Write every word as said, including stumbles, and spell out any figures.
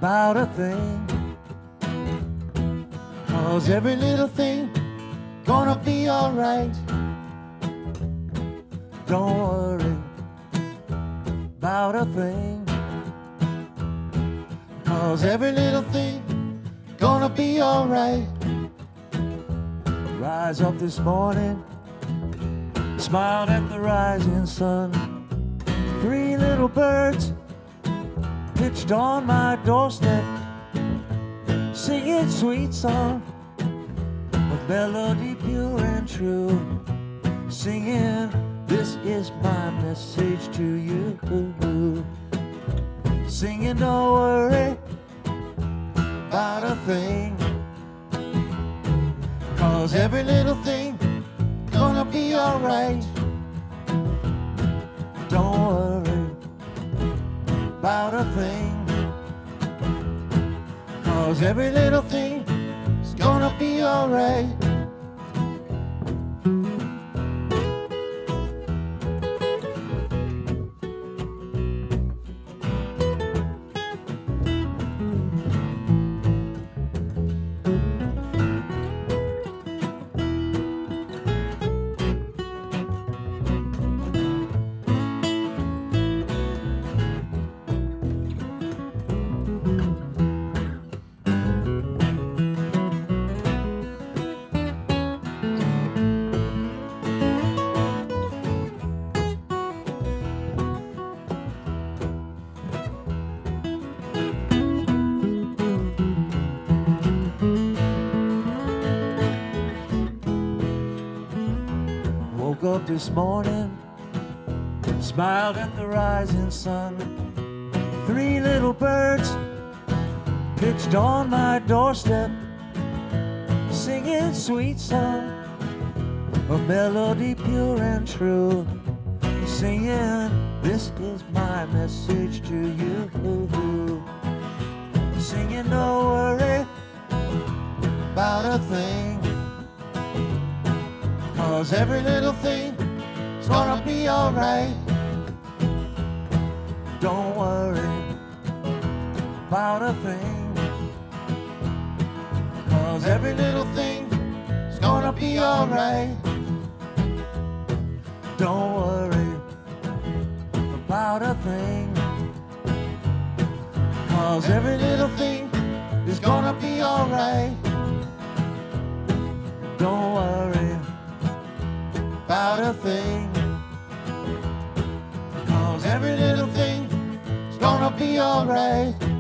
about a thing. 'Cause every little thing gonna be alright. Don't worry about a thing. 'Cause every little thing gonna be alright. Rise up this morning, smiled at the rising sun. Three little birds pitched on my doorstep, singing sweet song, a melody pure and true, singing, this is my message to you. Singing, don't worry about a thing. 'Cause every little thing gonna be alright. Don't worry about a thing. 'Cause every little thing is gonna be alright. Woke up this morning, smiled at the rising sun. Three little birds pitched on my doorstep, singing sweet song, a melody pure and true, singing, this is my message to you. Singing, don't worry about a thing. 'Cause every little thing is gonna be alright. Don't worry about a thing. 'Cause every little thing is gonna be alright. Don't worry about a thing. 'Cause every little thing is gonna be alright. Don't worry about a thing. 'Cause every little thing is gonna be alright.